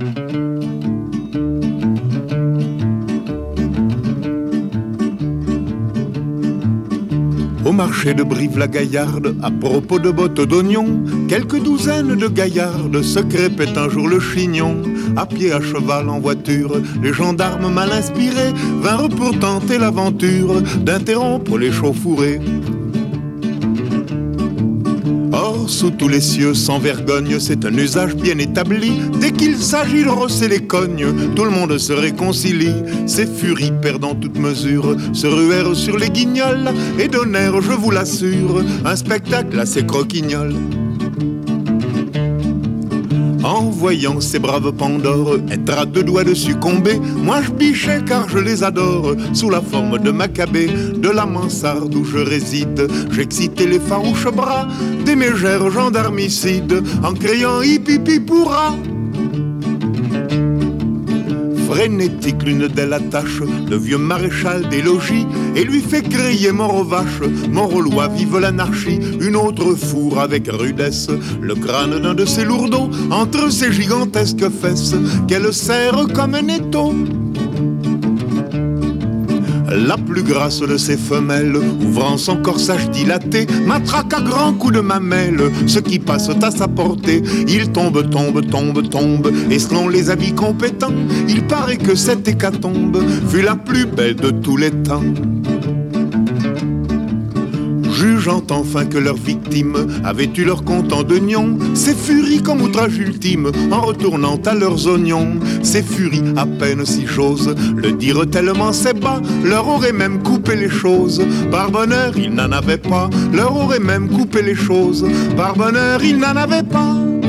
Au marché de Brive-la-Gaillarde, à propos de bottes d'oignons, quelques douzaines de gaillardes se crêpaient un jour le chignon. À pied, à cheval, en voiture, les gendarmes mal inspirés vinrent pour tenter l'aventure d'interrompre les chauffourées. Or, sous tous les cieux, sans vergogne, c'est un usage bien établi. Dès qu'il s'agit de rosser les cognes, tout le monde se réconcilie. Ces furies, perdant toute mesure, se ruèrent sur les guignols et donnèrent, je vous l'assure, un spectacle assez croquignol. En voyant ces braves Pandores être à deux doigts de succomber, moi je bichais car je les adore. Sous la forme de Maccabée, de la mansarde où je réside, j'excitais les farouches bras des mégères gendarmicides en criant hip hip hip hurrah. Frénétique, l'une d'elles attache le vieux maréchal des logis et lui fait crier mort aux vaches, mort aux lois, vive l'anarchie. Une autre fourre avec rudesse le crâne d'un de ses lourdeaux entre ses gigantesques fesses qu'elle serre comme un étau. La plus grasse de ses femelles, ouvrant son corsage dilaté, matraque à grands coups de mamelle ce qui passe à sa portée. Il tombe, tombe, tombe, tombe, et selon les avis compétents, il paraît que cette hécatombe fut la plus belle de tous les temps. Jugeant enfin que leurs victimes avaient eu leur compte en d'oignons, ces furies comme outrage ultime, en retournant à leurs oignons. Ces furies, à peine si j'ose le dire tellement c'est bas, leur auraient même coupé les choses. Par bonheur, ils n'en avaient pas, leur auraient même coupé les choses. Par bonheur, ils n'en avaient pas.